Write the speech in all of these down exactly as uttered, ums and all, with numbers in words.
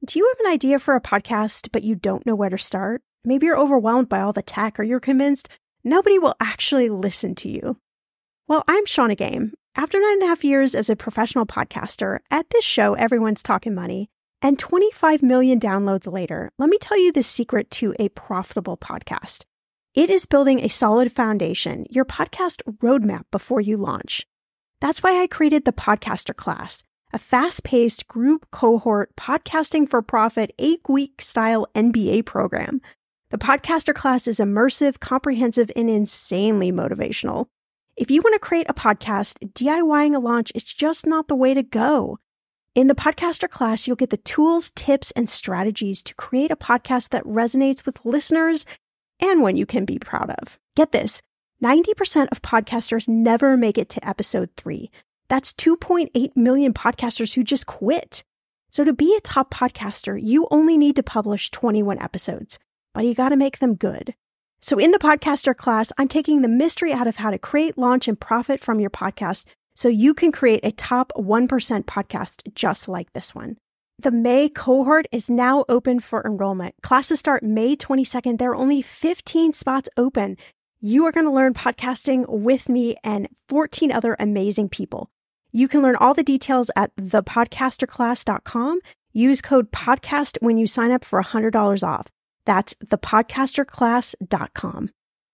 Do you have an idea for a podcast, but you don't know where to start? Maybe you're overwhelmed by all the tech, or you're convinced nobody will actually listen to you. Well, I'm Shannah Game. After nine and a half years as a professional podcaster, at this show, everyone's talking money, and twenty-five million downloads later, let me tell you the secret to a profitable podcast. It is building a solid foundation, your podcast roadmap before you launch. That's why I created the Podcaster Class, a fast-paced group cohort podcasting for profit eight-week style M B A program. The Podcaster Class is immersive, comprehensive, and insanely motivational. If you want to create a podcast, DIYing a launch is just not the way to go. In the Podcaster Class, you'll get the tools, tips, and strategies to create a podcast that resonates with listeners and one you can be proud of. Get this, ninety percent of podcasters never make it to episode three. That's two point eight million podcasters who just quit. So to be a top podcaster, you only need to publish twenty-one episodes, but you got to make them good. So in the Podcaster Class, I'm taking the mystery out of how to create, launch, and profit from your podcast so you can create a top one percent podcast just like this one. The May cohort is now open for enrollment. Classes start May twenty-second. There are only fifteen spots open. You are going to learn podcasting with me and fourteen other amazing people. You can learn all the details at the podcaster class dot com. Use code PODCAST when you sign up for one hundred dollars off. That's the podcaster class dot com.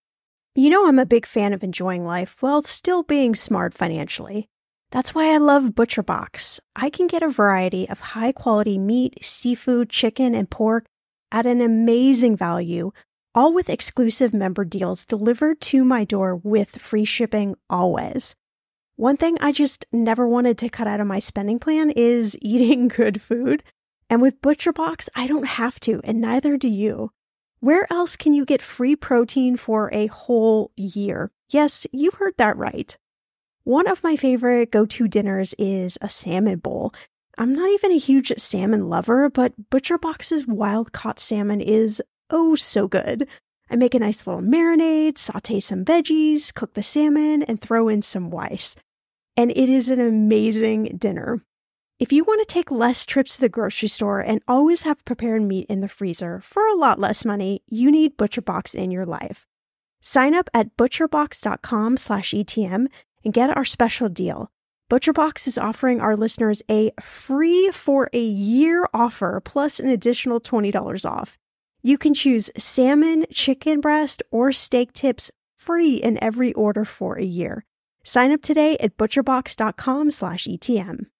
You know I'm a big fan of enjoying life while still being smart financially. That's why I love ButcherBox. I can get a variety of high-quality meat, seafood, chicken, and pork at an amazing value, all with exclusive member deals delivered to my door with free shipping always. One thing I just never wanted to cut out of my spending plan is eating good food. And with ButcherBox, I don't have to, and neither do you. Where else can you get free protein for a whole year? Yes, you heard that right. One of my favorite go-to dinners is a salmon bowl. I'm not even a huge salmon lover, but ButcherBox's wild-caught salmon is oh so good. I make a nice little marinade, saute some veggies, cook the salmon, and throw in some rice. And it is an amazing dinner. If you want to take less trips to the grocery store and always have prepared meat in the freezer for a lot less money, you need ButcherBox in your life. Sign up at butcherbox dot com slash E T M and get our special deal. ButcherBox is offering our listeners a free for a year offer plus an additional twenty dollars off. You can choose salmon, chicken breast, or steak tips free in every order for a year. Sign up today at butcherbox dot com slash E T M.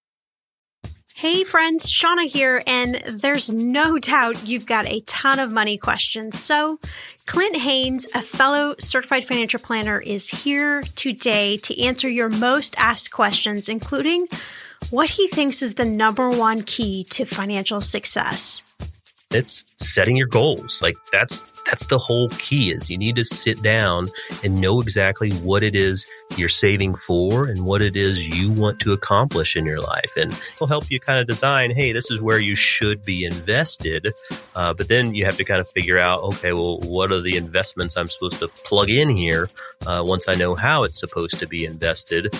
Hey friends, Shannah here, and there's no doubt you've got a ton of money questions. So Clint Haines, a fellow certified financial planner, is here today to answer your most asked questions, including what he thinks is the number one key to financial success. It's setting your goals. Like that's that's the whole key is you need to sit down and know exactly what it is you're saving for and what it is you want to accomplish in your life. And it'll help you kind of design, hey, this is where you should be invested. Uh, but then you have to kind of figure out, okay, well, what are the investments I'm supposed to plug in here uh, once I know how it's supposed to be invested.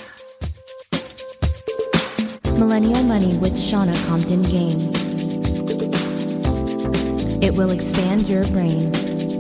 Millennial Money with Shannah Compton Game. It will expand your brain.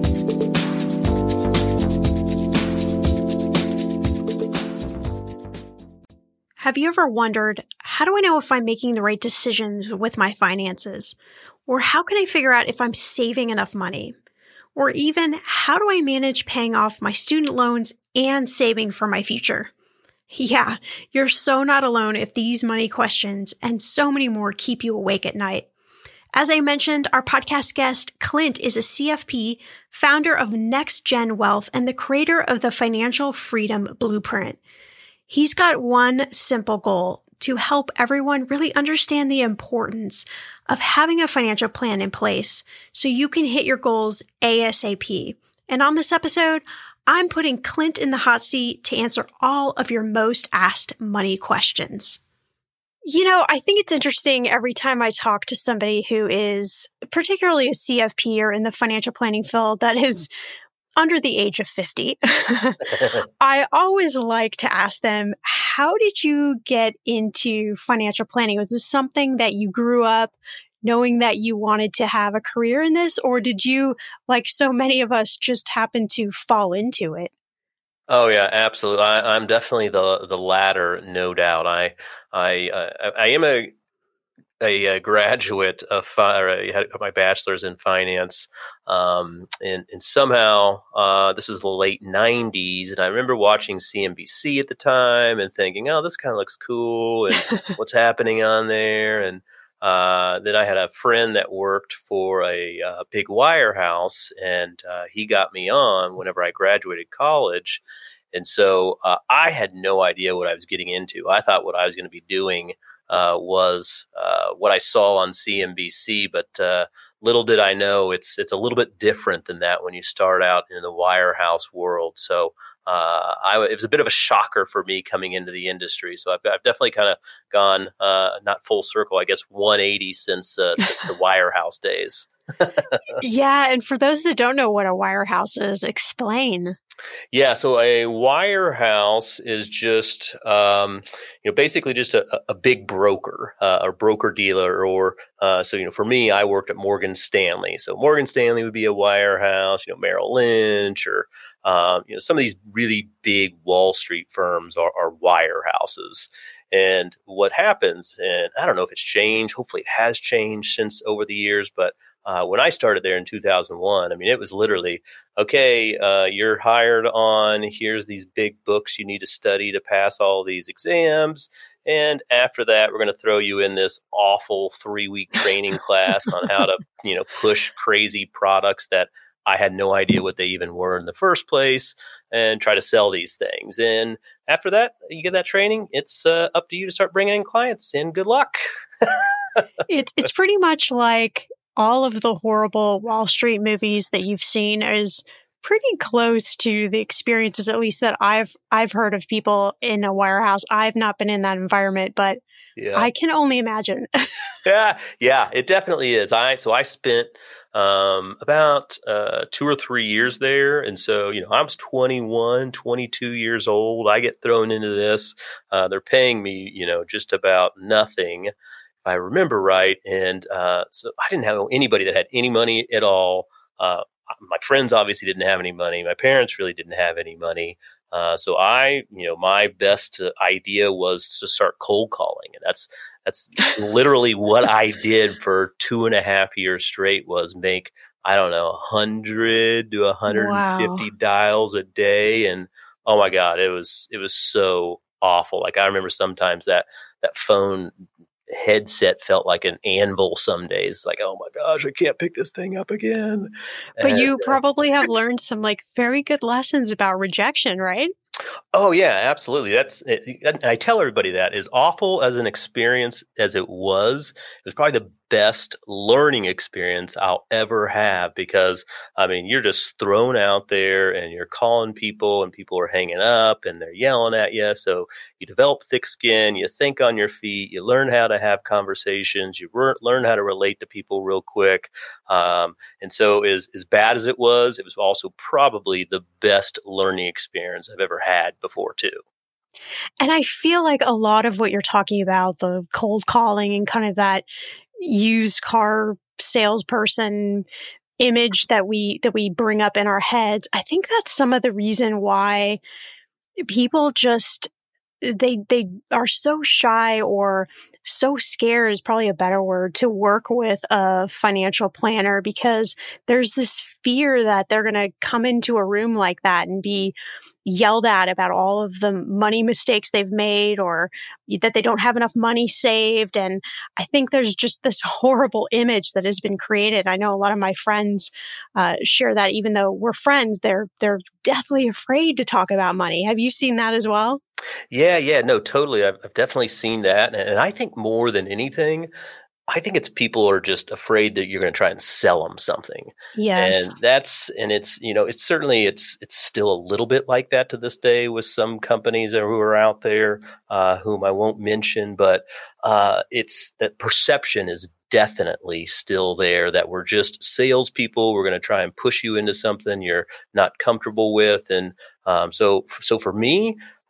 Have you ever wondered, how do I know if I'm making the right decisions with my finances? Or how can I figure out if I'm saving enough money? Or even, how do I manage paying off my student loans and saving for my future? Yeah, you're so not alone if these money questions and so many more keep you awake at night. As I mentioned, our podcast guest, Clint, is a C F P, founder of Next Gen Wealth, and the creator of the Financial Freedom Blueprint. He's got one simple goal: to help everyone really understand the importance of having a financial plan in place so you can hit your goals ASAP. And on this episode, I'm putting Clint in the hot seat to answer all of your most asked money questions. You know, I think it's interesting every time I talk to somebody who is particularly a C F P or in the financial planning field that is under the age of fifty. I always like to ask them, how did you get into financial planning? Was this something that you grew up knowing that you wanted to have a career in this? Or did you, like so many of us, just happen to fall into it? Oh yeah, absolutely. I, I'm definitely the the latter, no doubt. I I uh, I am a a, a graduate of fi- or I had my bachelor's in finance, um, and and somehow uh, this was the late nineties, and I remember watching C N B C at the time and thinking, oh, this kind of looks cool, and what's happening on there, and uh, then I had a friend that worked for a, uh big wirehouse, and uh, he got me on whenever I graduated college. And so uh, I had no idea what I was getting into. I thought what I was going to be doing uh, was uh, what I saw on C N B C, but uh, little did I know it's it's a little bit different than that when you start out in the wirehouse world. So uh, I, it was a bit of a shocker for me coming into the industry. So I've, I've definitely kind of gone uh, not full circle, I guess one eighty since, uh, since the wirehouse days. Yeah, and for those that don't know what a wirehouse is, explain. Yeah, so a wirehouse is just, um, you know, basically just a, a big broker, uh, a broker dealer, or uh, so you know, for me, I worked at Morgan Stanley. So Morgan Stanley would be a wirehouse. You know, Merrill Lynch, or um, you know, some of these really big Wall Street firms are, are wirehouses. And what happens, and I don't know if it's changed. Hopefully, it has changed since over the years, but Uh, when I started there in two thousand one, I mean, it was literally, okay, uh, you're hired on, here's these big books you need to study to pass all these exams. And after that, we're going to throw you in this awful three week training class on how to, you know, push crazy products that I had no idea what they even were in the first place, and try to sell these things. And after that, you get that training, it's uh, up to you to start bringing in clients, and good luck. It's it's pretty much like all of the horrible Wall Street movies that you've seen is pretty close to the experiences, at least that I've I've heard of people in a wirehouse. I've not been in that environment, but Yeah. I can only imagine. Yeah, yeah, it definitely is. I so I spent um, about uh, two or three years there, and so you know I was twenty-one, twenty-two years old. I get thrown into this. Uh, they're paying me, you know, just about nothing, if I remember right. And uh, so I didn't have anybody that had any money at all. Uh, my friends obviously didn't have any money. My parents really didn't have any money. Uh, so I, you know, my best uh, idea was to start cold calling, and that's that's literally what I did for two and a half years straight. Was make, I don't know, a hundred to a hundred and fifty Wow. dials a day, and oh my god, it was it was so awful. Like I remember sometimes that that phone headset felt like an anvil some days. Like, oh my gosh, I can't pick this thing up again. But And you probably have learned some like very good lessons about rejection, right? oh yeah, absolutely. That's it, and I tell everybody that, as awful as an experience as it was, it was probably the best learning experience I'll ever have, because I mean, you're just thrown out there and you're calling people, and people are hanging up and they're yelling at you. So you develop thick skin, you think on your feet, you learn how to have conversations, you re- learn how to relate to people real quick. Um, and so as, as bad as it was, it was also probably the best learning experience I've ever had before too. And I feel like a lot of what you're talking about, the cold calling and kind of that used car salesperson image that we that we bring up in our heads, I think that's some of the reason why people just they they are so shy or so scared is probably a better word to work with a financial planner, because there's this fear that they're going to come into a room like that and be yelled at about all of the money mistakes they've made, or that they don't have enough money saved. And I think there's just this horrible image that has been created. I know a lot of my friends uh, share that. Even though we're friends, they're they're deathly afraid to talk about money. Have you seen that as well? Yeah, yeah, no, totally. I've, I've definitely seen that. And, and I think more than anything, I think it's people are just afraid that you're going to try and sell them something. Yes. And that's, and it's, you know, it's certainly, it's, it's still a little bit like that to this day with some companies who are out there, uh, whom I won't mention, but, uh, it's that perception is definitely still there, that we're just salespeople. We're going to try and push you into something you're not comfortable with. And, um, so, so for me,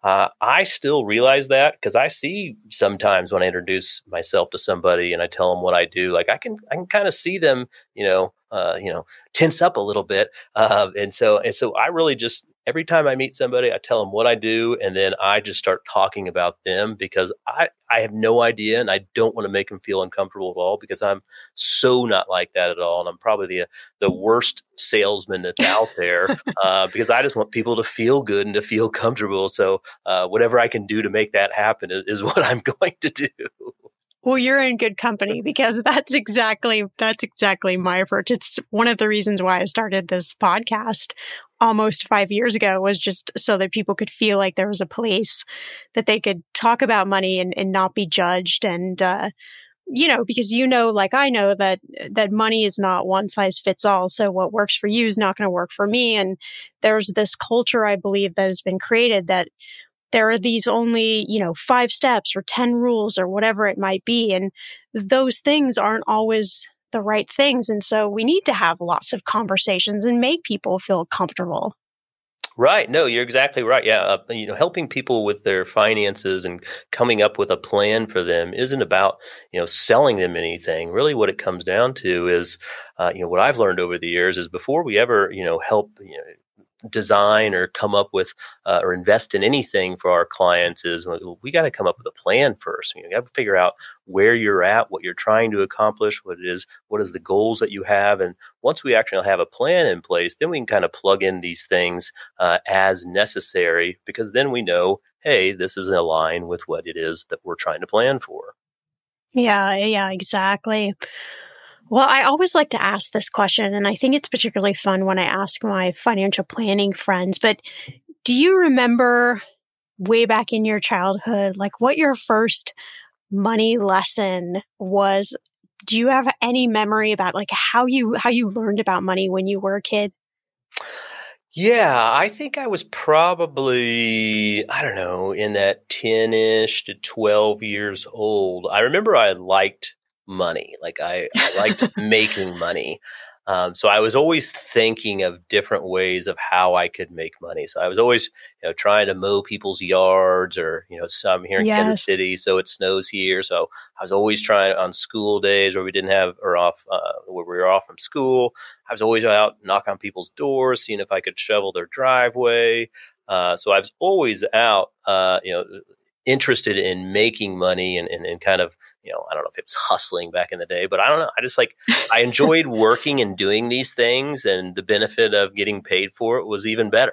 uh, I still realize that because I see sometimes when I introduce myself to somebody and I tell them what I do, like I can I can kind of see them, you know, uh, you know, tense up a little bit, uh, and so and so I really just every time I meet somebody, I tell them what I do, and then I just start talking about them because I I have no idea, and I don't want to make them feel uncomfortable at all because I'm so not like that at all, and I'm probably the the worst salesman that's out there uh, because I just want people to feel good and to feel comfortable. So uh, whatever I can do to make that happen is, is what I'm going to do. Well, you're in good company because that's exactly that's exactly my approach. It's one of the reasons why I started this podcast almost five years ago was just so that people could feel like there was a place that they could talk about money and, and not be judged. And, uh, you know, because you know, like I know that that money is not one size fits all. So what works for you is not going to work for me. And there's this culture, I believe, that has been created that there are these only, you know, five steps or ten rules or whatever it might be. And those things aren't always the right things. And so we need to have lots of conversations and make people feel comfortable. Right. No, you're exactly right. Yeah. Uh, you know, helping people with their finances and coming up with a plan for them isn't about, you know, selling them anything. Really what it comes down to is, uh, you know, what I've learned over the years is before we ever, you know, help, you know, design or come up with uh, or invest in anything for our clients is we got to come up with a plan first. You got to figure out where you're at, what you're trying to accomplish, what it is, what is the goals that you have. And once we actually have a plan in place, then we can kind of plug in these things uh, as necessary because then we know, hey, this is in line with what it is that we're trying to plan for. Yeah, yeah, exactly. Well, I always like to ask this question, and I think it's particularly fun when I ask my financial planning friends, but do you remember way back in your childhood, like what your first money lesson was? Do you have any memory about like how you how you learned about money when you were a kid? Yeah, I think I was probably, I don't know, in that ten-ish to twelve years old. I remember I liked money. Like I, I liked making money. Um, so I was always thinking of different ways of how I could make money. So I was always, you know, trying to mow people's yards or, you know, some here in Kansas Yes. City, so it snows here. So I was always trying on school days where we didn't have or off, uh, where we were off from school. I was always out knock on people's doors, seeing if I could shovel their driveway. Uh, so I was always out, uh, you know, interested in making money and, and, and kind of, you know, I don't know if it's hustling back in the day, but I don't know. I just like, I enjoyed working and doing these things, and the benefit of getting paid for it was even better.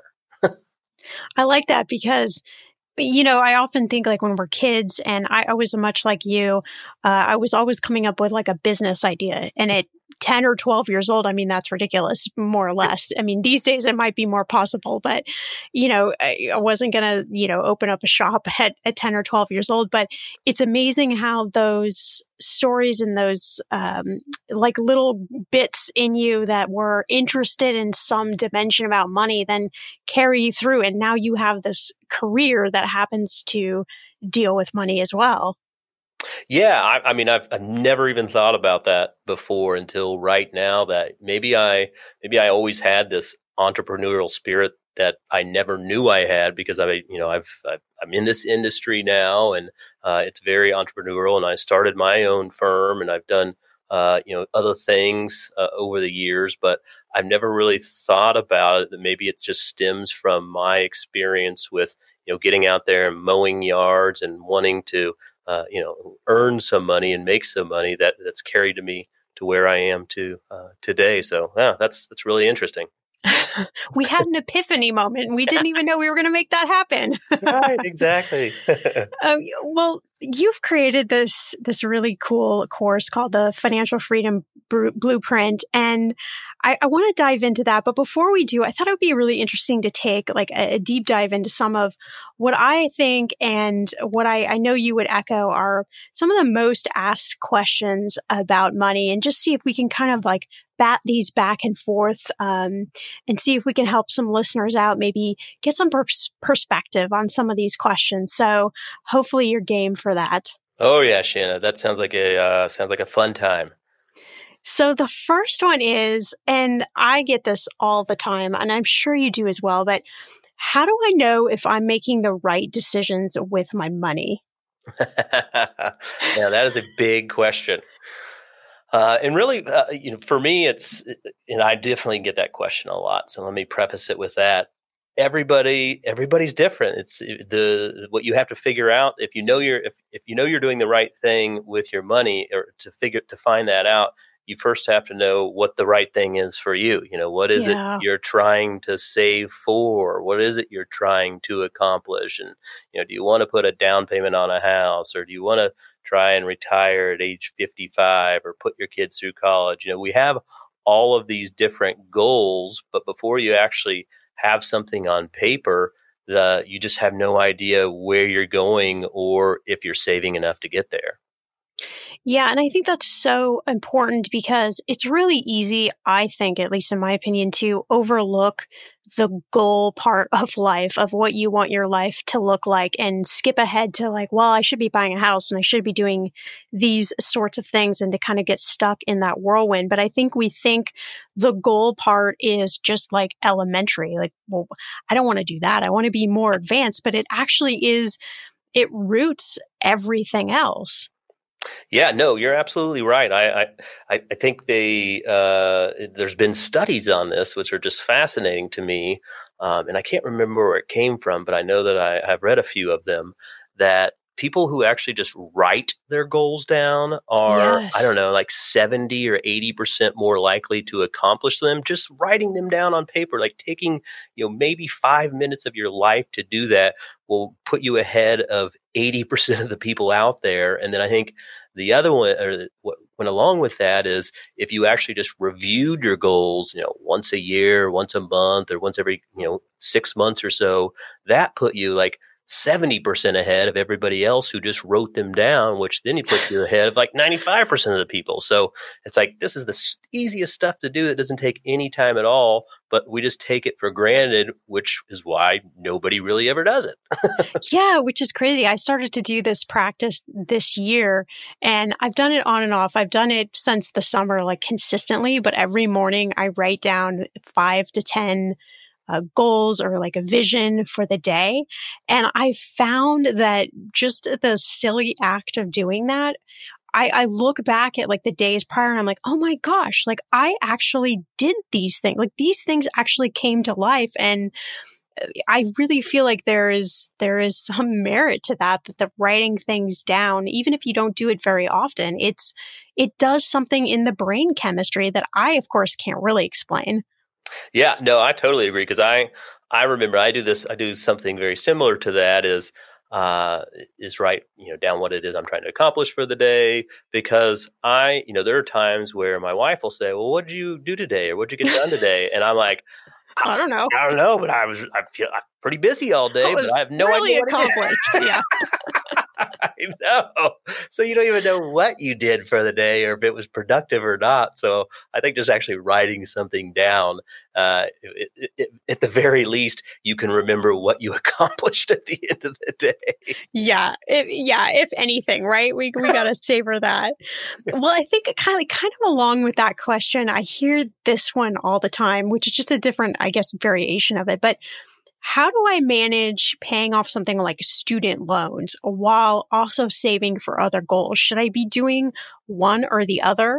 I like that because, you know, I often think like when we're kids, and I, I was much like you, uh, I was always coming up with like a business idea. And at ten or twelve years old, I mean, that's ridiculous, more or less. I mean, these days it might be more possible, but, you know, I, I wasn't going to, you know, open up a shop at, at ten or twelve years old. But it's amazing how those stories and those um, like little bits in you that were interested in some dimension about money then carry you through. And now you have this career that happens to deal with money as well. Yeah, I, I mean, I've I've never even thought about that before until right now. That maybe I maybe I always had this entrepreneurial spirit that I never knew I had because I, you know, I've, I've I'm in this industry now, and uh, it's very entrepreneurial. And I started my own firm, and I've done uh, you know other things uh, over the years, but I've never really thought about it. That maybe it just stems from my experience with you know getting out there and mowing yards and wanting to. Uh, you know, earn some money and make some money that that's carried to me to where I am to uh, today. So, yeah, that's that's really interesting. We had an epiphany moment, and we didn't even know we were going to make that happen. Right, exactly. um, well, you've created this this really cool course called the Financial Freedom Br- Blueprint, and I, I want to dive into that. But before we do, I thought it would be really interesting to take like a, a deep dive into some of what I think and what I, I know you would echo are some of the most asked questions about money, and just see if we can kind of like bat these back and forth um, and see if we can help some listeners out, maybe get some pers- perspective on some of these questions. So hopefully you're game for that. Oh yeah, Shanna, that sounds like a uh, sounds like a fun time. So the first one is, and I get this all the time, and I'm sure you do as well, but How do I know if I'm making the right decisions with my money? Yeah, that is a big question. Uh, and really, uh, you know, for me, it's, and I definitely get that question a lot. So let me preface it with that. Everybody, everybody's different. It's the what you have to figure out. If you know you're, if, if you know you're doing the right thing with your money, or to figure to find that out, you first have to know what the right thing is for you. You know, what is it Yeah. you're trying to save for? What is it you're trying to accomplish? And you know, do you want to put a down payment on a house, or do you want to try and retire at age fifty-five, or put your kids through college? You know, we have all of these different goals, but before you actually have something on paper, the, you just have no idea where you're going or if you're saving enough to get there. Yeah, and I think that's so important because it's really easy, I think, at least in my opinion, to overlook the goal part of life, of what you want your life to look like, and skip ahead to like, well, I should be buying a house and I should be doing these sorts of things, and to kind of get stuck in that whirlwind. But I think we think the goal part is just like elementary. Like, well, I don't want to do that. I want to be more advanced, but it actually is, it roots everything else. Yeah, no, you're absolutely right. I I, I think they uh, there's been studies on this which are just fascinating to me, um, and I can't remember where it came from, but I know that I have read a few of them, that people who actually just write their goals down are, I don't Yes. know, like seventy or eighty percent more likely to accomplish them. Just writing them down on paper, like taking, you know, maybe five minutes of your life to do that will put you ahead of eighty percent of the people out there. And then I think the other one, or what went along with that, is if you actually just reviewed your goals, you know, once a year, once a month, or once every, you know, six months or so, that put you like seventy percent ahead of everybody else who just wrote them down, which then you put you ahead of like ninety-five percent of the people. So it's like, this is the s- easiest stuff to do that doesn't take any time at all, but we just take it for granted, which is why nobody really ever does it. Yeah, which is crazy. I started to do this practice this year, and I've done it on and off. I've done it since the summer, like consistently, but every morning I write down five to ten uh, goals or like a vision for the day. And I found that just the silly act of doing that, I, I look back at like the days prior and I'm like, oh my gosh, like I actually did these things. Like these things actually came to life. And I really feel like there is there is some merit to that, that the writing things down, even if you don't do it very often, it's it does something in the brain chemistry that I, of course, can't really explain. Yeah, no, I totally agree, because I I remember I do this I do something very similar to that, is uh is write, you know, down what it is I'm trying to accomplish for the day, because I, you know, there are times where my wife will say, "Well, what did you do today, or what did you get done today?" And I'm like, I, I don't know. I don't know, but I was I feel I'm pretty busy all It day, but was I have no really idea what I did. accomplished. Yeah. I know. So you don't even know what you did for the day, or if it was productive or not. So I think just actually writing something down, uh, it, it, it, at the very least, you can remember what you accomplished at the end of the day. Yeah. If, yeah. If anything, right? We we gotta savor that. Well, I think kind of kind of along with that question, I hear this one all the time, which is just a different, I guess, variation of it. But how do I manage paying off something like student loans while also saving for other goals? Should I be doing one or the other?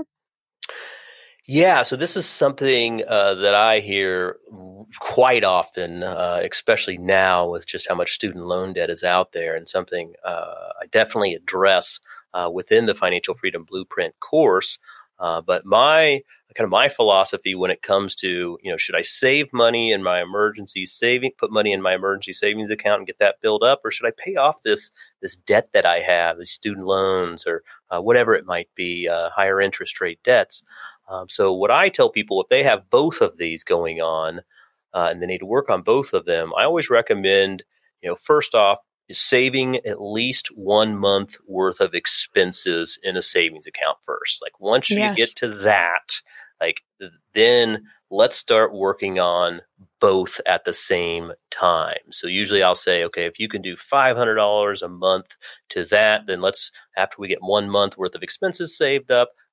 Yeah, so this is something uh, that I hear quite often, uh, especially now with just how much student loan debt is out there, and something uh, I definitely address uh, within the Financial Freedom Blueprint course. Uh, but my kind of my philosophy when it comes to, you know, should I save money in my emergency saving, put money in my emergency savings account and get that built up, or should I pay off this this debt that I have, these student loans, or uh, whatever it might be, uh, higher interest rate debts? Um, so what I tell people, if they have both of these going on, uh, and they need to work on both of them, I always recommend, you know, first off, is saving at least one month worth of expenses in a savings account first. Like once you Yes. get to that, like then let's start working on both at the same time. So usually I'll say, okay, if you can do five hundred dollars a month to that, then let's, after we get one month worth of expenses saved up,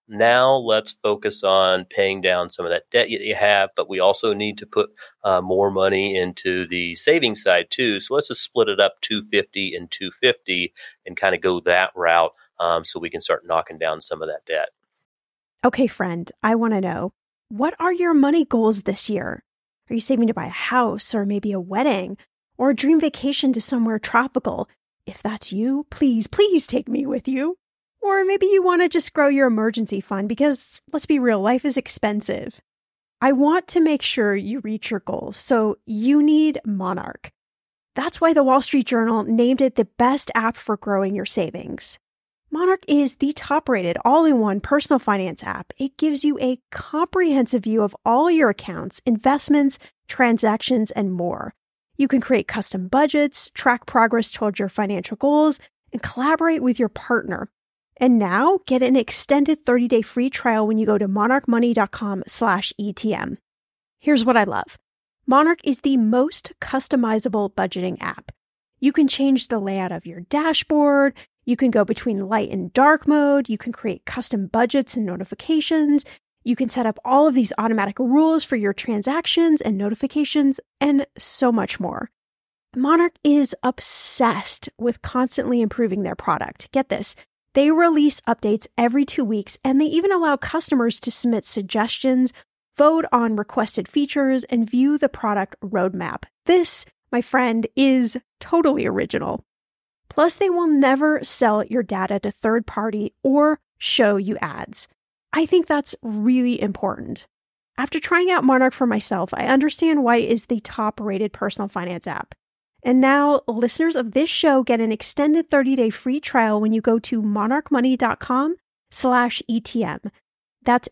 Now let's focus on paying down some of that debt that you have, but we also need to put uh, more money into the savings side too. So let's just split it up two hundred fifty and two hundred fifty and kind of go that route um, so we can start knocking down some of that debt. Okay, friend, I want to know, what are your money goals this year? Are you saving to buy a house or maybe a wedding or a dream vacation to somewhere tropical? If that's you, please, please take me with you. Or maybe you want to just grow your emergency fund because, let's be real, life is expensive. I want to make sure you reach your goals, so you need Monarch. That's why the Wall Street Journal named it the best app for growing your savings. Monarch is the top-rated all-in-one personal finance app. It gives you a comprehensive view of all your accounts, investments, transactions, and more. You can create custom budgets, track progress towards your financial goals, and collaborate with your partner. And now, get an extended thirty-day free trial when you go to monarchmoney.com slash ETM. Here's what I love. Monarch is the most customizable budgeting app. You can change the layout of your dashboard. You can go between light and dark mode. You can create custom budgets and notifications. You can set up all of these automatic rules for your transactions and notifications, and so much more. Monarch is obsessed with constantly improving their product. Get this. They release updates every two weeks, and they even allow customers to submit suggestions, vote on requested features, and view the product roadmap. This, my friend, is totally original. Plus, they will never sell your data to third party or show you ads. I think that's really important. After trying out Monarch for myself, I understand why it is the top-rated personal finance app. And now, listeners of this show get an extended thirty-day free trial when you go to monarchmoney.com slash ETM. That's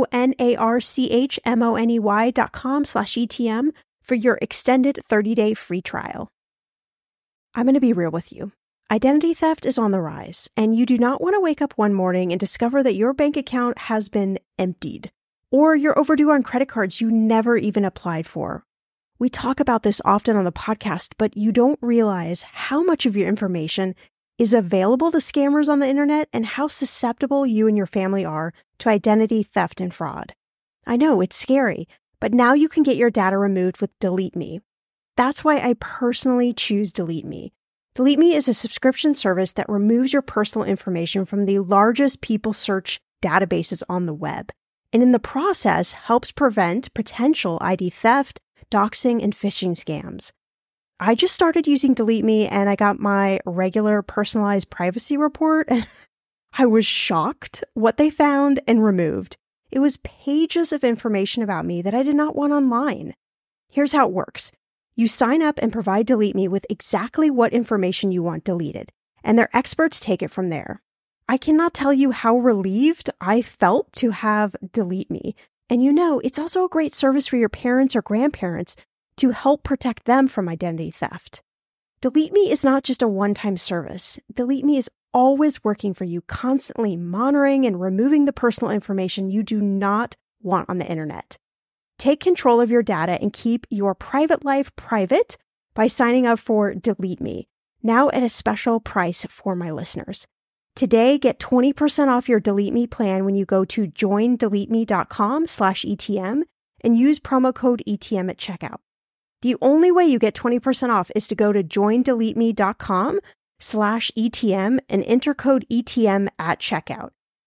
M-O-N-A-R-C-H-M-O-N-E-Y dot com slash ETM for your extended thirty-day free trial. I'm going to be real with you. Identity theft is on the rise, and you do not want to wake up one morning and discover that your bank account has been emptied, or you're overdue on credit cards you never even applied for. We talk about this often on the podcast, but you don't realize how much of your information is available to scammers on the internet and how susceptible you and your family are to identity theft and fraud. I know, it's scary, but now you can get your data removed with Delete Me. That's why I personally choose Delete Me. Delete Me is a subscription service that removes your personal information from the largest people search databases on the web, and in the process helps prevent potential I D theft, doxing, and phishing scams. I just started using Delete Me and I got my regular personalized privacy report and I was shocked what they found and removed. It was pages of information about me that I did not want online. Here's how it works. You sign up and provide Delete Me with exactly what information you want deleted, and their experts take it from there. I cannot tell you how relieved I felt to have Delete Me. And you know, it's also a great service for your parents or grandparents to help protect them from identity theft. Delete Me is not just a one-time service. Delete Me is always working for you, constantly monitoring and removing the personal information you do not want on the internet. Take control of your data and keep your private life private by signing up for Delete Me, now at a special price for my listeners. Today, get twenty percent off your Delete Me plan when you go to joindeleteme.com slash ETM and use promo code E T M at checkout. The only way you get twenty percent off is to go to joindeleteme.com slash ETM and enter code E T M at checkout.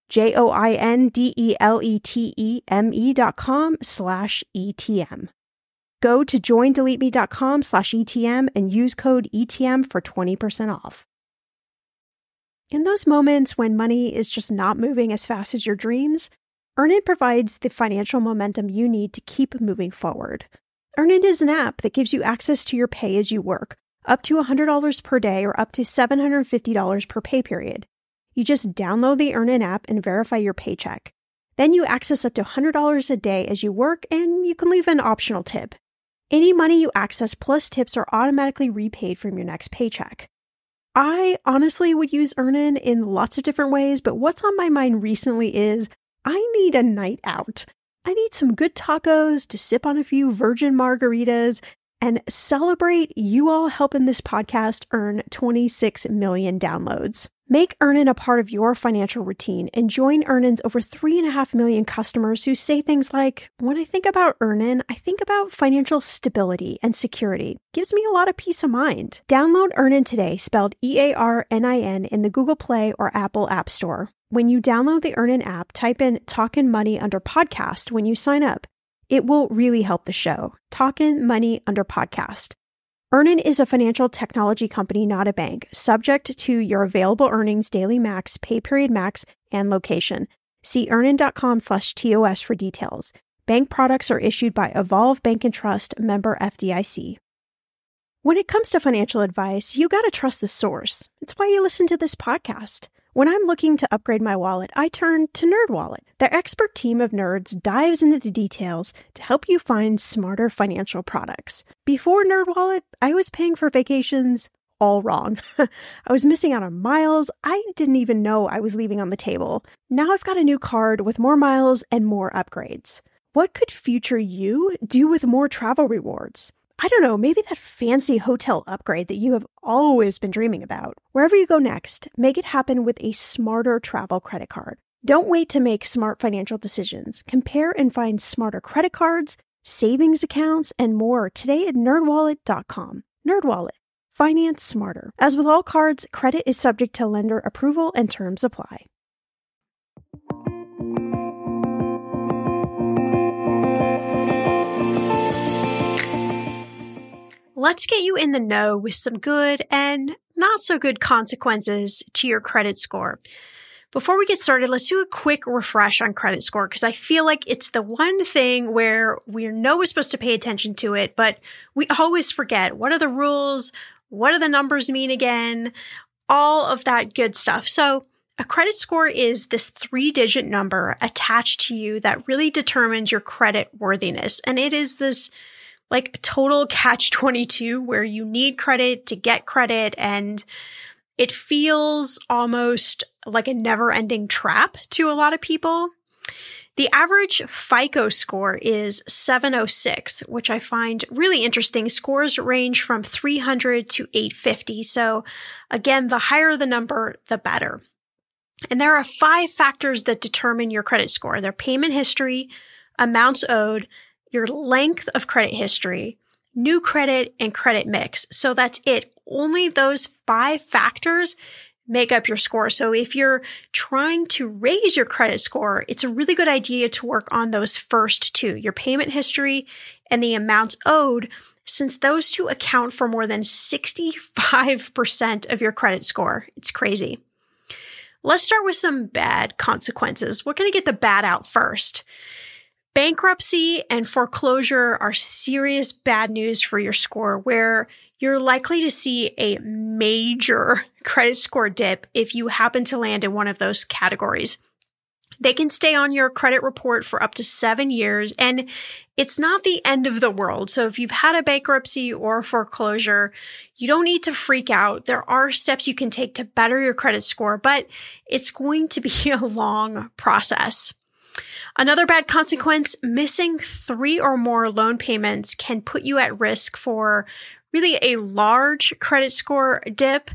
J-O-I-N-D-E-L-E-T-E-M-E dot com slash E-T-M. Go to joindeleteme.com slash E-T-M and use code E T M for twenty percent off. In those moments when money is just not moving as fast as your dreams, Earnin provides the financial momentum you need to keep moving forward. Earnin is an app that gives you access to your pay as you work, up to one hundred dollars per day or up to seven hundred fifty dollars per pay period. You just download the Earnin app and verify your paycheck. Then you access up to one hundred dollars a day as you work, and you can leave an optional tip. Any money you access plus tips are automatically repaid from your next paycheck. I honestly would use Earnin in lots of different ways, but what's on my mind recently is I need a night out. I need some good tacos to sip on a few virgin margaritas and celebrate you all helping this podcast earn twenty-six million downloads. Make Earnin a part of your financial routine and join Earnin's over three and a half million customers who say things like, when I think about Earnin, I think about financial stability and security. Gives me a lot of peace of mind. Download Earnin today, spelled E A R N I N, in the Google Play or Apple App Store. When you download the Earnin app, type in Talkin' Money under podcast when you sign up. It will really help the show. Talkin' Money under podcast. Earnin is a financial technology company, not a bank, subject to your available earnings, daily max, pay period max, and location. See earnin.com slash TOS for details. Bank products are issued by Evolve Bank and Trust, member F D I C. When it comes to financial advice, you gotta trust the source. It's why you listen to this podcast. When I'm looking to upgrade my wallet, I turn to NerdWallet. Their expert team of nerds dives into the details to help you find smarter financial products. Before NerdWallet, I was paying for vacations all wrong. I was missing out on miles I didn't even know I was leaving on the table. Now I've got a new card with more miles and more upgrades. What could future you do with more travel rewards? I don't know, maybe that fancy hotel upgrade that you have always been dreaming about. Wherever you go next, make it happen with a smarter travel credit card. Don't wait to make smart financial decisions. Compare and find smarter credit cards, savings accounts, and more today at nerd wallet dot com. NerdWallet. Finance smarter. As with all cards, credit is subject to lender approval and terms apply. Let's get you in the know with some good and not so good consequences to your credit score. Before we get started, let's do a quick refresh on credit score because I feel like it's the one thing where we know we're supposed to pay attention to it, but we always forget. What are the rules? What do the numbers mean again? All of that good stuff. So a credit score is this three-digit number attached to you that really determines your credit worthiness. And it is this like total catch twenty-two where you need credit to get credit, and it feels almost like a never-ending trap to a lot of people. The average FICO score is seven oh six, which I find really interesting. Scores range from three hundred to eight fifty. So again, the higher the number, the better. And there are five factors that determine your credit score. Their payment history, amounts owed, your length of credit history, new credit, and credit mix. So that's it. Only those five factors make up your score. So if you're trying to raise your credit score, it's a really good idea to work on those first two, your payment history and the amount owed, since those two account for more than sixty-five percent of your credit score. It's crazy. Let's start with some bad consequences. We're going to get the bad out first. Bankruptcy and foreclosure are serious bad news for your score, where you're likely to see a major credit score dip if you happen to land in one of those categories. They can stay on your credit report for up to seven years, and it's not the end of the world. So if you've had a bankruptcy or foreclosure, you don't need to freak out. There are steps you can take to better your credit score, but it's going to be a long process. Another bad consequence, missing three or more loan payments can put you at risk for really a large credit score dip.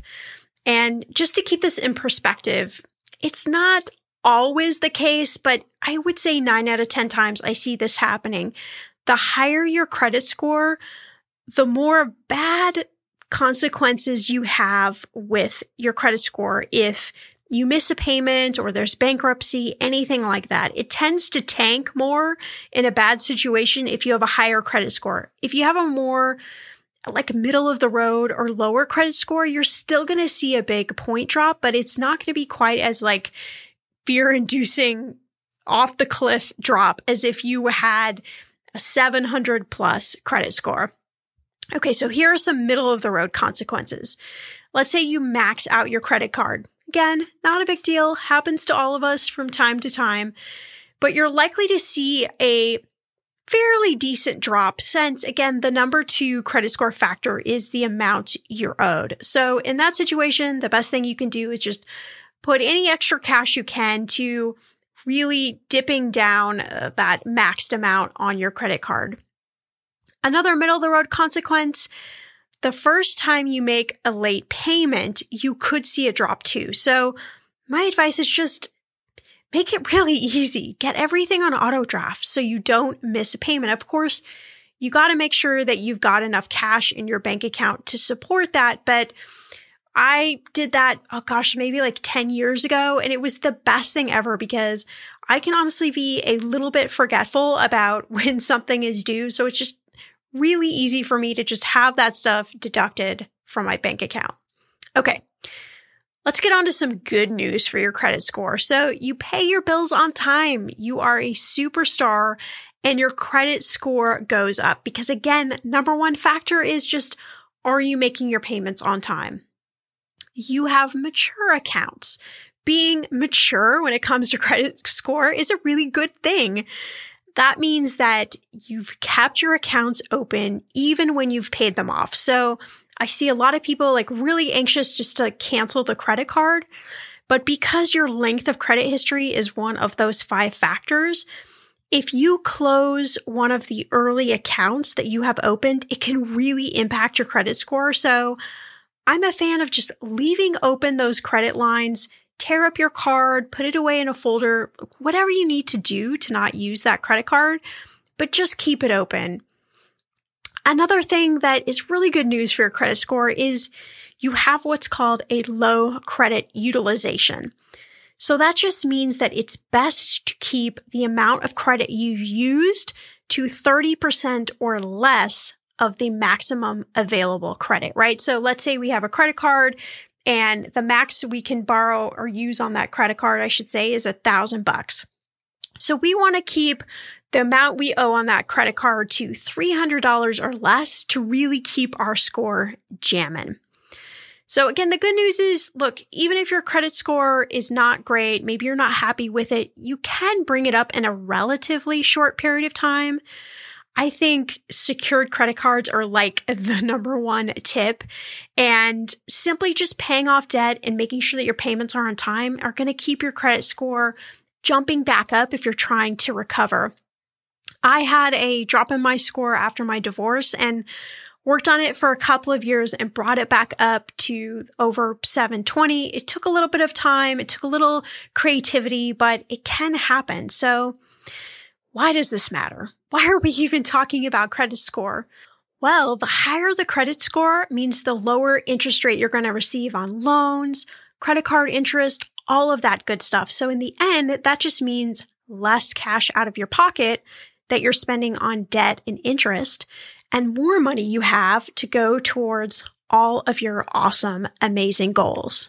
And just to keep this in perspective, it's not always the case, but I would say nine out of ten times I see this happening. The higher your credit score, the more bad consequences you have with your credit score if you miss a payment or there's bankruptcy, anything like that. It tends to tank more in a bad situation if you have a higher credit score. If you have a more like middle of the road or lower credit score, you're still going to see a big point drop, but it's not going to be quite as like fear-inducing off the cliff drop as if you had a seven hundred plus credit score. Okay, so here are some middle of the road consequences. Let's say you max out your credit card. Again, not a big deal, happens to all of us from time to time, but you're likely to see a fairly decent drop since, again, the number two credit score factor is the amount you're owed. So in that situation, the best thing you can do is just put any extra cash you can to really dipping down uh, that maxed amount on your credit card. Another middle of the road consequence, the first time you make a late payment, you could see a drop too. So my advice is just make it really easy. Get everything on auto draft so you don't miss a payment. Of course, you got to make sure that you've got enough cash in your bank account to support that. But I did that, oh gosh, maybe like ten years ago. And it was the best thing ever because I can honestly be a little bit forgetful about when something is due. So it's just really easy for me to just have that stuff deducted from my bank account. Okay. Let's get on to some good news for your credit score. So you pay your bills on time. You are a superstar and your credit score goes up because again, number one factor is just, are you making your payments on time? You have mature accounts. Being mature when it comes to credit score is a really good thing. That means that you've kept your accounts open even when you've paid them off. So I see a lot of people like really anxious just to cancel the credit card. But because your length of credit history is one of those five factors, if you close one of the early accounts that you have opened, it can really impact your credit score. So I'm a fan of just leaving open those credit lines, tear up your card, put it away in a folder, whatever you need to do to not use that credit card, but just keep it open. Another thing that is really good news for your credit score is you have what's called a low credit utilization. So that just means that it's best to keep the amount of credit you used to thirty percent or less of the maximum available credit, right? So let's say we have a credit card and the max we can borrow or use on that credit card, I should say, is a thousand bucks. So we want to keep the amount we owe on that credit card to three hundred dollars or less to really keep our score jamming. So again, the good news is, look, even if your credit score is not great, maybe you're not happy with it, you can bring it up in a relatively short period of time. I think secured credit cards are like the number one tip, and simply just paying off debt and making sure that your payments are on time are going to keep your credit score jumping back up if you're trying to recover. I had a drop in my score after my divorce and worked on it for a couple of years and brought it back up to over seven twenty. It took a little bit of time. It took a little creativity, but it can happen. So why does this matter? Why are we even talking about credit score? Well, the higher the credit score means the lower interest rate you're going to receive on loans, credit card interest, all of that good stuff. So in the end, that just means less cash out of your pocket that you're spending on debt and interest, and more money you have to go towards all of your awesome, amazing goals.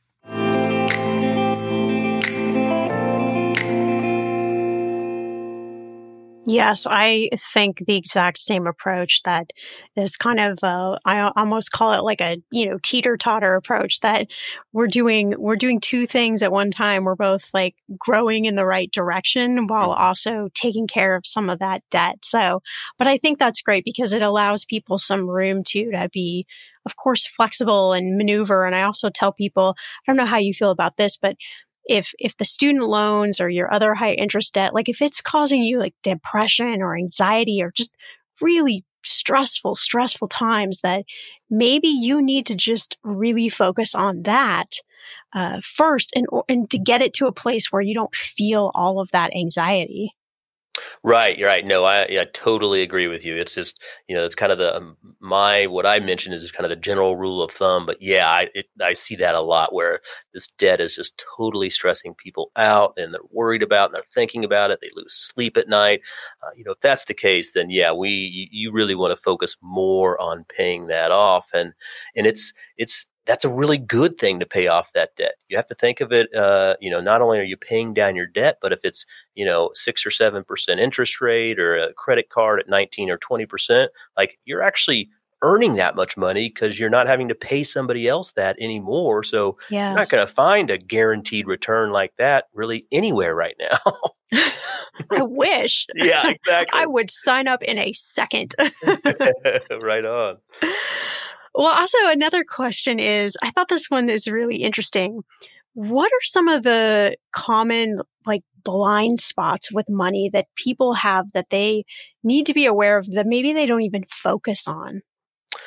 Yes, I think the exact same approach that is kind of, uh, I almost call it like a, you know, teeter-totter approach that we're doing, we're doing two things at one time. We're both like growing in the right direction while also taking care of some of that debt. So, but I think that's great because it allows people some room to, to be, of course, flexible and maneuver. And I also tell people, I don't know how you feel about this, but If if the student loans or your other high interest debt, like if it's causing you like depression or anxiety or just really stressful, stressful times, that maybe you need to just really focus on that uh, first and, and to get it to a place where you don't feel all of that anxiety. Right, you're right. No, I, yeah, I totally agree with you. It's just, you know, it's kind of the, um, my, what I mentioned is kind of the general rule of thumb. But yeah, I, it, I see that a lot where this debt is just totally stressing people out and they're worried about and they're thinking about it. They lose sleep at night. Uh, you know, if that's the case, then yeah, we, you, you really want to focus more on paying that off. And, and it's, it's, that's a really good thing to pay off that debt. You have to think of it, uh, you know, not only are you paying down your debt, but if it's, you know, six or seven percent interest rate or a credit card at nineteen or twenty percent, like you're actually earning that much money because you're not having to pay somebody else that anymore. So yes. You're not going to find a guaranteed return like that really anywhere right now. I wish. Yeah, exactly. I would sign up in a second. Right on. Well, also another question is, I thought this one is really interesting. What are some of the common like blind spots with money that people have that they need to be aware of that maybe they don't even focus on?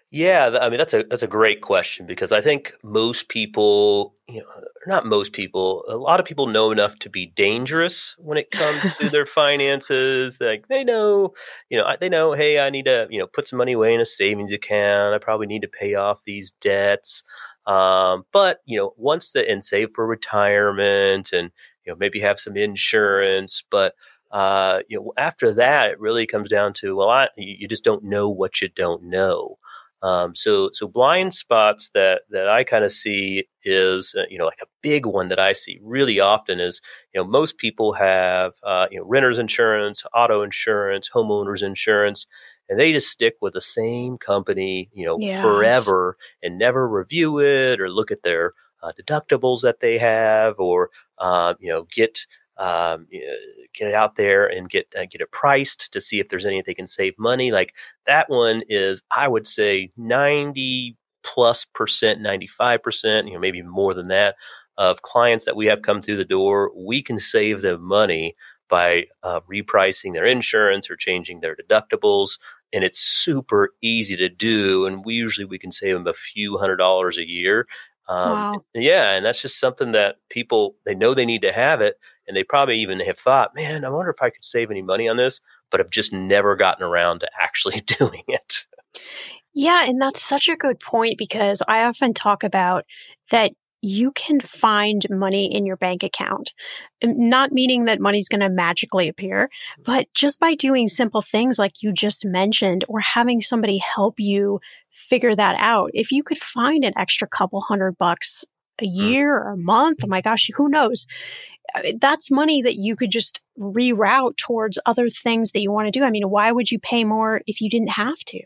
Yeah, th- I mean that's a that's a great question because I think most people, you know, not most people, a lot of people know enough to be dangerous when it comes to their finances. Like they know, you know, I- they know, hey, I need to, you know, put some money away in a savings account. I probably need to pay off these debts. Um, but you know, once the and save for retirement, and you know, maybe have some insurance, but uh, you know, after that, it really comes down to, well, I, you you just don't know what you don't know. Um, so, so blind spots that that I kind of see is, uh, you know, like a big one that I see really often is, you know, most people have, uh, you know, renters insurance, auto insurance, homeowners insurance, and they just stick with the same company, you know, Yes. forever and never review it or look at their uh, deductibles that they have, or uh, you know, get um, you know, get it out there and get uh, get it priced to see if there's any they can save money. Like that one is, I would say, ninety plus percent, ninety-five percent, you know, maybe more than that, of clients that we have come through the door, we can save them money by uh, repricing their insurance or changing their deductibles. And it's super easy to do. And we usually we can save them a few hundred dollars a year. Um, Wow. yeah, and that's just something that people, they know they need to have it, and they probably even have thought, man, I wonder if I could save any money on this, but have just never gotten around to actually doing it. Yeah, and that's such a good point because I often talk about that you can find money in your bank account. Um, Not meaning that money's going to magically appear, but just by doing simple things like you just mentioned or having somebody help you figure that out. If you could find an extra couple hundred bucks a Mm. year or a month, oh my gosh, who knows? I mean, that's money that you could just reroute towards other things that you want to do. I mean, why would you pay more if you didn't have to?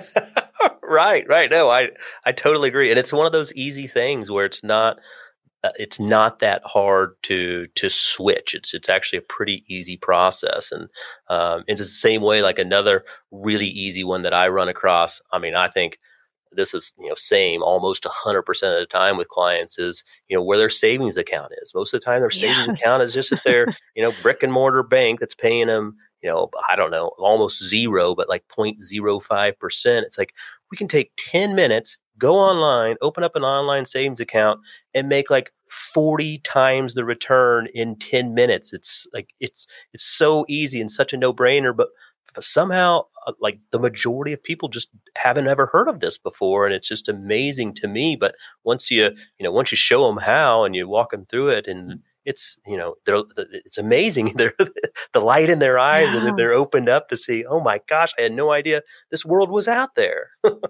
Right, right. No, I I totally agree, and it's one of those easy things where it's not uh, it's not that hard to to switch. It's it's actually a pretty easy process, and um, it's the same way. Like another really easy one that I run across. I mean, I think this is, you know, same almost one hundred percent of the time with clients is, you know, where their savings account is. Most of the time their savings Yes. account is just at their, you know, brick and mortar bank that's paying them, you know, I don't know, almost zero, but like zero point zero five percent. It's like we can take ten minutes, go online, open up an online savings account and make like forty times the return in ten minutes. It's like it's it's so easy and such a no-brainer, but somehow uh, like the majority of people just haven't ever heard of this before, and it's just amazing to me. But once you you know once you show them how and you walk them through it, and it's, you know, they're it's amazing. They're the light in their eyes, and Yeah. they're opened up to see, oh my gosh, I had no idea this world was out there.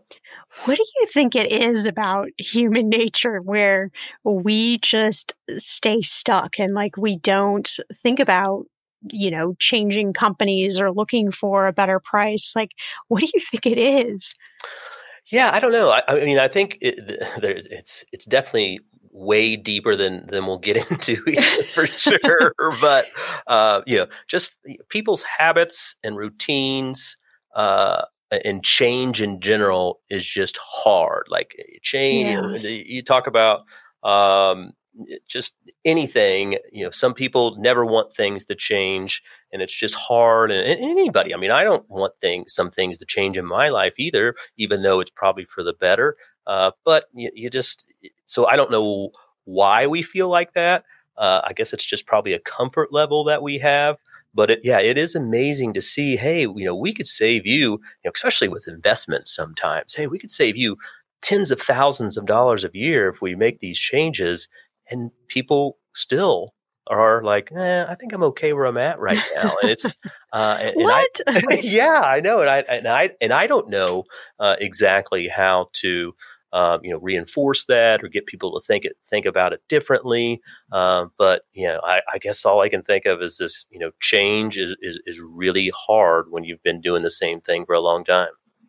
What do you think it is about human nature where we just stay stuck and like we don't think about, you know, changing companies or looking for a better price? Like, what do you think it is? Yeah, I don't know. I, I mean, I think it, there, it's it's definitely way deeper than than we'll get into here for sure. But uh, you know, just people's habits and routines uh, and change in general is just hard. Like change, you know, Yes. you talk about um, just anything. You know, some people never want things to change, and it's just hard. And, and anybody, I mean, I don't want things, some things to change in my life either, even though it's probably for the better. Uh, but you, you just, so I don't know why we feel like that. Uh, I guess it's just probably a comfort level that we have. But it, yeah, it is amazing to see, hey, you know, we could save you, you know, especially with investments sometimes. Hey, we could save you tens of thousands of dollars a year if we make these changes. And people still are like, eh, I think I'm okay where I'm at right now. And it's, uh, and, and I, What? yeah, I know. And I, and I, and I don't know uh, exactly how to, um, you know, reinforce that or get people to think it, think about it differently. Um, but, you know, I, I guess all I can think of is this, you know, change is, is, is really hard when you've been doing the same thing for a long time.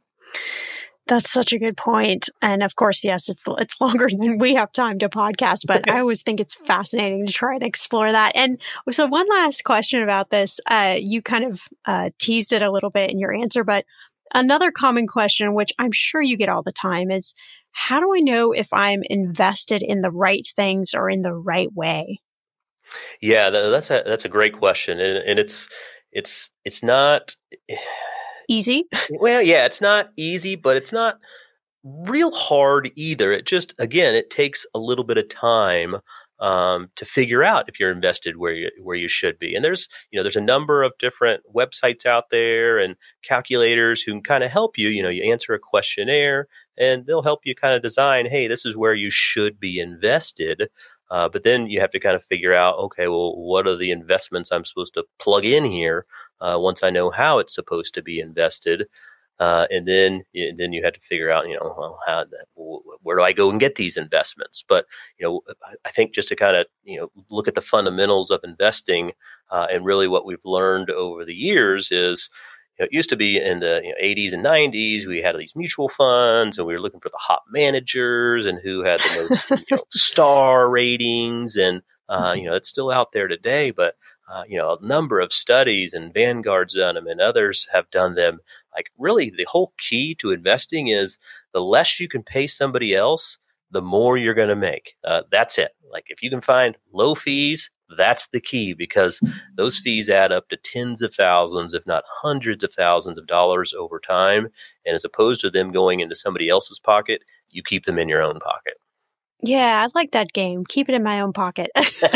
That's such a good point. And of course, yes, it's it's longer than we have time to podcast, but I always think it's fascinating to try and explore that. And so one last question about this. Uh, you kind of uh, teased it a little bit in your answer, but another common question, which I'm sure you get all the time, is how do I know if I'm invested in the right things or in the right way? Yeah, tha- that's a that's a great question, and, and it's it's it's not Easy? well, yeah, it's not easy, but it's not real hard either. It just, again, it takes a little bit of time um, to figure out if you're invested where you where you should be. And there's you know there's a number of different websites out there and calculators who can kind of help you. You know, you answer a questionnaire and they'll help you kind of design, hey, this is where you should be invested. Uh, but then you have to kind of figure out, okay, well, what are the investments I'm supposed to plug in here uh, once I know how it's supposed to be invested. Uh, and then, then you had to figure out, you know, well, how, where do I go and get these investments? But, you know, I think just to kind of, you know, look at the fundamentals of investing uh, and really what we've learned over the years is, you know, it used to be in the you know, eighties and nineties, we had these mutual funds and we were looking for the hot managers and who had the most you know, star ratings. And, uh, you know, it's still out there today, but, uh, you know, a number of studies and Vanguard's done them and others have done them. Like really the whole key to investing is the less you can pay somebody else, the more you're going to make. Uh, that's it. Like if you can find low fees, that's the key because those fees add up to tens of thousands, if not hundreds of thousands of dollars over time. And as opposed to them going into somebody else's pocket, you keep them in your own pocket. Yeah, I like that game. Keep it in my own pocket.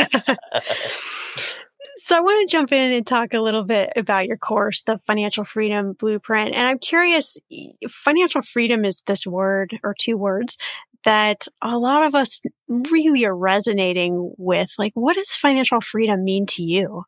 So I want to jump in and talk a little bit about your course, the Financial Freedom Blueprint. And I'm curious, financial freedom is this word or two words that a lot of us really are resonating with. Like, what does financial freedom mean to you?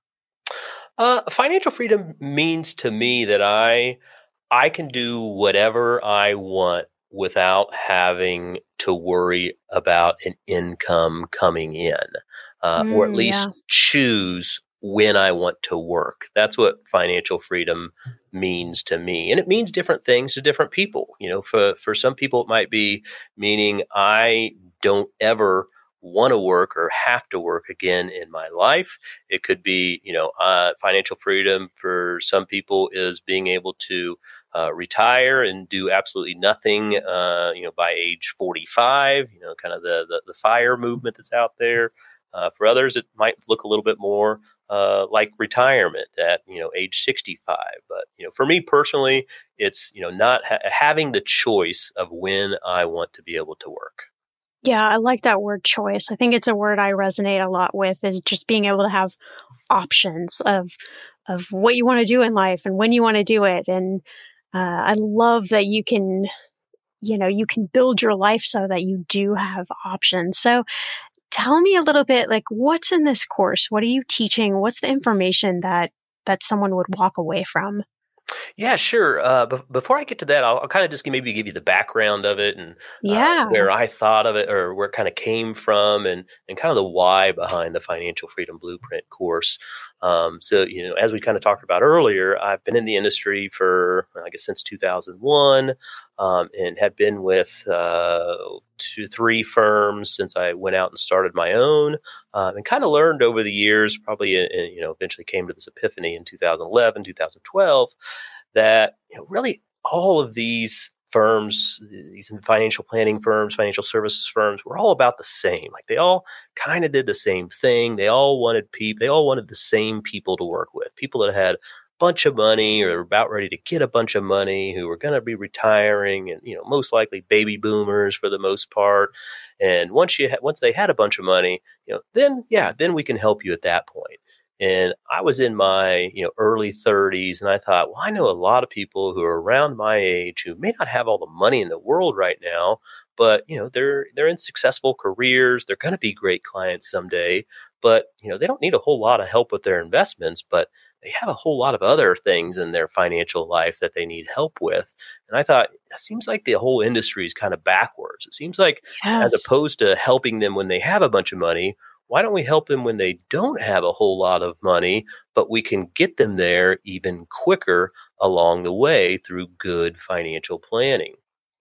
Uh, financial freedom means to me that I I can do whatever I want without having to worry about an income coming in, uh, Mm, or at least yeah. choose when I want to work. That's what financial freedom means to me. And it means different things to different people. You know, for, for some people, it might be meaning I don't ever want to work or have to work again in my life. It could be, you know, uh, financial freedom for some people is being able to uh, retire and do absolutely nothing, uh, you know, by age forty-five, you know, kind of the, the, the FIRE movement that's out there. Uh, for others, it might look a little bit more uh, like retirement at, you know, age sixty-five. But, you know, for me personally, it's, you know, not ha- having the choice of when I want to be able to work. Yeah, I like that word choice. I think it's a word I resonate a lot with is just being able to have options of of what you want to do in life and when you want to do it. And uh, I love that you can, you know, you can build your life so that you do have options. So tell me a little bit, like, what's in this course? What are you teaching? What's the information that that someone would walk away from? Yeah, sure. Uh, be- before I get to that, I'll, I'll kind of just maybe give you the background of it and uh, Yeah. where I thought of it or where it kind of came from and, and kind of the why behind the Financial Freedom Blueprint course. Um, so, you know, as we kind of talked about earlier, I've been in the industry for, I guess, since two thousand one um, and have been with uh, two, three firms since I went out and started my own um, and kind of learned over the years, probably, uh, you know, eventually came to this epiphany in two thousand eleven, two thousand twelve, that you know, really all of these firms, these financial planning firms, financial services firms, were all about the same. Like they all kind of did the same thing. They all wanted people, they all wanted the same people to work with, people that had a bunch of money or about ready to get a bunch of money, who were going to be retiring and, you know, most likely baby boomers for the most part. And once you, ha- once they had a bunch of money, you know, then, yeah, then we can help you at that point. And I was in my, you know, early thirties, and I thought, well, I know a lot of people who are around my age who may not have all the money in the world right now, but you know, they're they're in successful careers. They're going to be great clients someday, but you know, they don't need a whole lot of help with their investments, but they have a whole lot of other things in their financial life that they need help with. And I thought, that seems like the whole industry is kind of backwards. It seems like as Yes. opposed to helping them when they have a bunch of money, why don't we help them when they don't have a whole lot of money, but we can get them there even quicker along the way through good financial planning?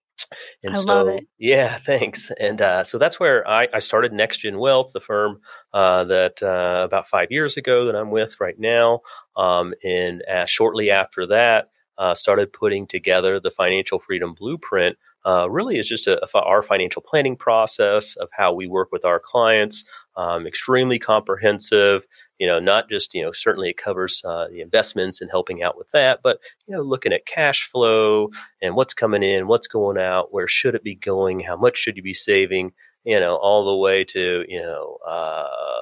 And I love so, it. yeah, thanks. And uh, so that's where I, I started NextGen Wealth, the firm uh, that uh, about five years ago that I'm with right now. Um, and uh, shortly after that, uh, started putting together the Financial Freedom Blueprint. Uh, really is just a, a, our financial planning process of how we work with our clients. Um, extremely comprehensive. you know, not just, you know, certainly it covers uh, the investments and helping out with that, but, you know, looking at cash flow and what's coming in, what's going out, where should it be going, how much should you be saving, you know, all the way to, you know, uh,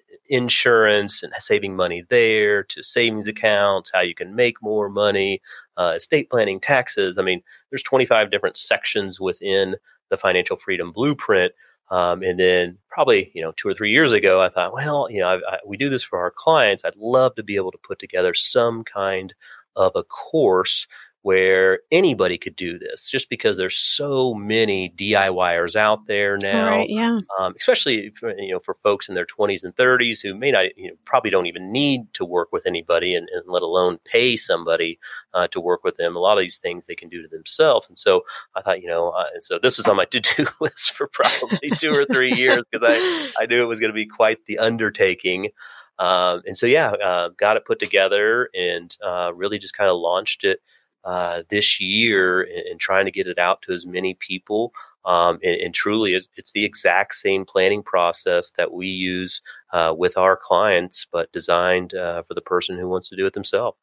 insurance and saving money there, to savings accounts, how you can make more money, uh, estate planning, taxes. I mean, there's twenty-five different sections within the Financial Freedom Blueprint. Um, and then probably, you know, two or three years ago, I thought, well, you know, I, I, we do this for our clients. I'd love to be able to put together some kind of a course where anybody could do this, just because there's so many DIYers out there now, Right, yeah. um, especially for, you know, for folks in their twenties and thirties who may not, you know, probably don't even need to work with anybody, and, and let alone pay somebody uh, to work with them. A lot of these things they can do to themselves. And so I thought, you know, uh, and so this was on my to-do list for probably two or three years because I, I knew it was going to be quite the undertaking. Um, and so, yeah, uh, got it put together and uh, really just kind of launched it Uh, this year and, and trying to get it out to as many people. Um, and, and truly, it's, it's the exact same planning process that we use uh, with our clients, but designed uh, for the person who wants to do it themselves.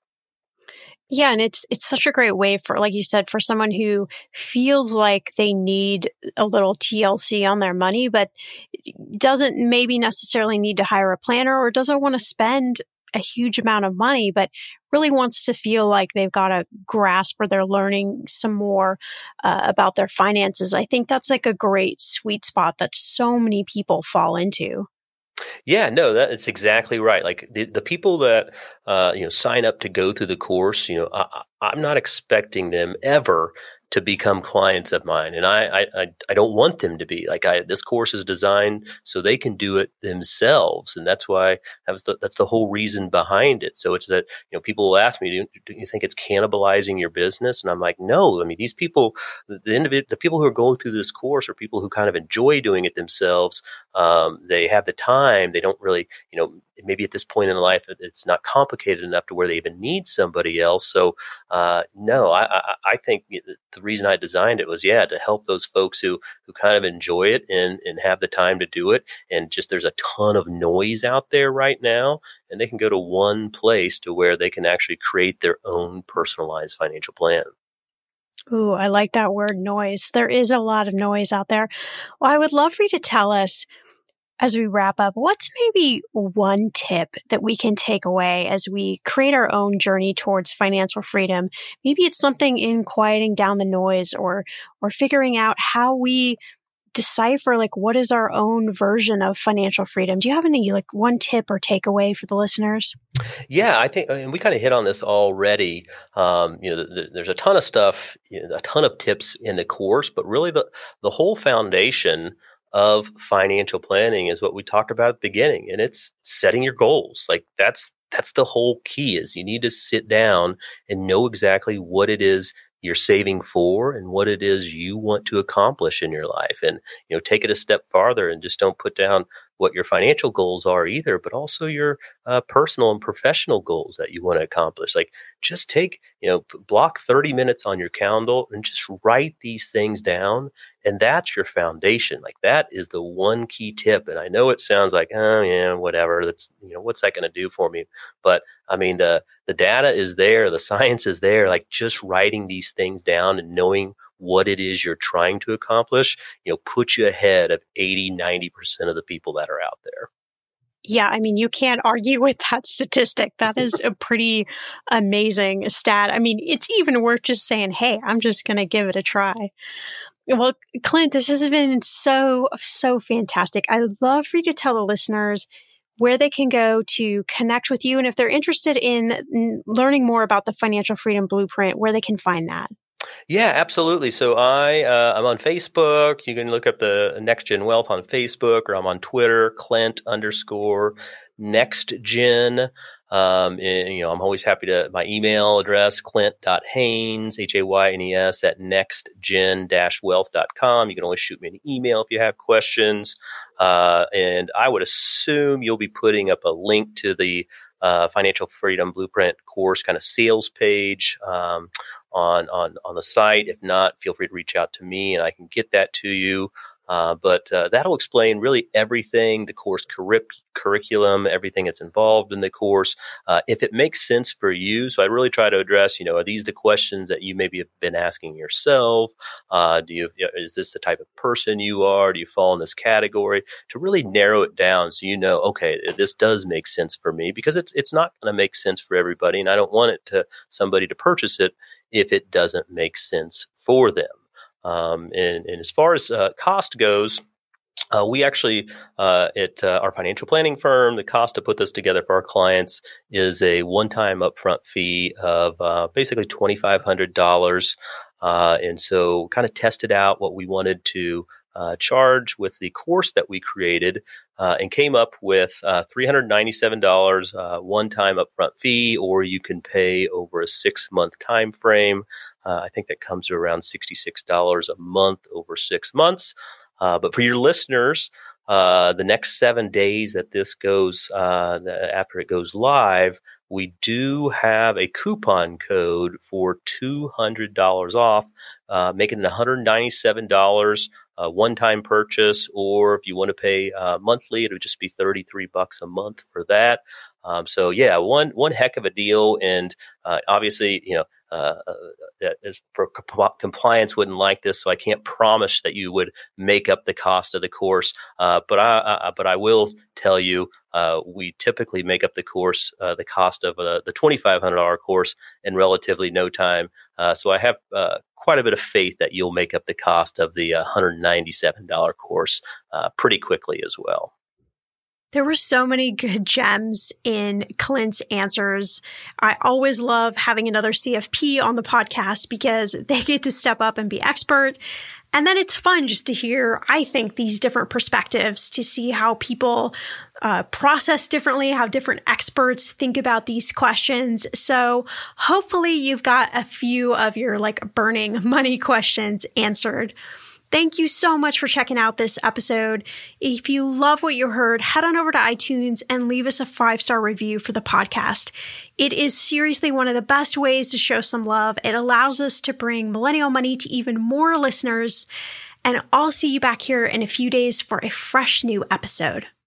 Yeah, and it's it's such a great way for, like you said, for someone who feels like they need a little T L C on their money, but doesn't maybe necessarily need to hire a planner or doesn't want to spend a huge amount of money, but really wants to feel like they've got a grasp or they're learning some more uh, about their finances. I think that's like a great sweet spot that so many people fall into. Yeah, no, that it's exactly right. Like the, the people that uh, you know sign up to go through the course, you know, I, I'm not expecting them ever to become clients of mine, and I, I I don't want them to be. Like I, this course is designed so they can do it themselves, and that's why that's the that's the whole reason behind it. So it's that, you know, people will ask me, do, do you think it's cannibalizing your business? And I'm like, no. I mean, these people, the individ- the people who are going through this course are people who kind of enjoy doing it themselves. Um, they have the time. They don't really, you know, maybe at this point in life, it's not complicated enough to where they even need somebody else. So, uh, no, I, I, I think the reason I designed it was, yeah, to help those folks who, who kind of enjoy it and, and have the time to do it. And just, there's a ton of noise out there right now, and they can go to one place to where they can actually create their own personalized financial plan. Ooh, I like that word, noise. There is a lot of noise out there. Well, I would love for you to tell us, as we wrap up, what's maybe one tip that we can take away as we create our own journey towards financial freedom? Maybe it's something in quieting down the noise, or or figuring out how we decipher, like, what is our own version of financial freedom. Do you have any, like, one tip or takeaway for the listeners? Yeah, I think, and we kind of hit on this already. Um, you know, th- there's a ton of stuff, you know, a ton of tips in the course, but really the the whole foundation of financial planning is what we talked about at the beginning, and it's setting your goals. Like that's that's the whole key. Is you need to sit down and know exactly what it is you're saving for and what it is you want to accomplish in your life. And, you know, take it a step farther and just don't put down what your financial goals are either, but also your uh, personal and professional goals that you want to accomplish. Like just take, you know, block thirty minutes on your calendar and just write these things down. And that's your foundation. Like that is the one key tip. And I know it sounds like, oh yeah, whatever. That's, you know, what's that going to do for me? But I mean, the, the data is there. The science is there. Like just writing these things down and knowing what it is you're trying to accomplish, you know, put you ahead of eighty, ninety percent of the people that are out there. Yeah, I mean, you can't argue with that statistic. That is a pretty amazing stat. I mean, it's even worth just saying, hey, I'm just going to give it a try. Well, Clint, this has been so, so fantastic. I'd love for you to tell the listeners where they can go to connect with you, and if they're interested in learning more about the Financial Freedom Blueprint, where they can find that. Yeah, absolutely. So I, uh, I'm on Facebook. You can look up the Next Gen Wealth on Facebook, or I'm on Twitter, Clint underscore Next Gen. Um, and, you know, I'm always happy to, my email address, clint.haynes, H A Y N E S, at nextgen wealth dot com. You can always shoot me an email if you have questions. Uh, and I would assume you'll be putting up a link to the uh, Financial Freedom Blueprint course kind of sales page um, on, on, on the site. If not, feel free to reach out to me and I can get that to you. Uh, but uh, that'll explain really everything, the course curric- curriculum, everything that's involved in the course, uh, if it makes sense for you. So I really try to address, you know, are these the questions that you maybe have been asking yourself? Uh, do you, is this the type of person you are? Do you fall in this category? To really narrow it down so you know, okay, this does make sense for me, because it's it's not going to make sense for everybody, and I don't want it to somebody to purchase it if it doesn't make sense for them. Um, and, and as far as uh, cost goes, uh, we actually, uh, at uh, our financial planning firm, the cost to put this together for our clients is a one-time upfront fee of uh, basically twenty-five hundred dollars. Uh, and so kind of tested out what we wanted to uh, charge with the course that we created uh, and came up with uh, three hundred ninety-seven dollars uh, one-time upfront fee, or you can pay over a six-month time frame. Uh, I think that comes to around sixty-six dollars a month over six months. Uh, but for your listeners, uh, the next seven days that this goes, uh, the, after it goes live, we do have a coupon code for two hundred dollars off, uh, making it one hundred ninety-seven dollars a one-time purchase, or if you want to pay uh, monthly, it would just be thirty-three bucks a month for that. Um, so yeah, one one heck of a deal, and uh, obviously, you know, uh, uh, for comp- compliance wouldn't like this, so I can't promise that you would make up the cost of the course. Uh, but I, I but I will tell you, uh, we typically make up the course, uh, the cost of uh, the twenty-five hundred dollars course in relatively no time. Uh, so I have uh, quite a bit of faith that you'll make up the cost of the uh, one hundred ninety-seven dollars course uh, pretty quickly as well. There were so many good gems in Clint's answers. I always love having another C F P on the podcast because they get to step up and be expert. And then it's fun just to hear, I think, these different perspectives to see how people uh, process differently, how different experts think about these questions. So hopefully you've got a few of your like burning money questions answered. Thank you so much for checking out this episode. If you love what you heard, head on over to iTunes and leave us a five-star review for the podcast. It is seriously one of the best ways to show some love. It allows us to bring Millennial Money to even more listeners. And I'll see you back here in a few days for a fresh new episode.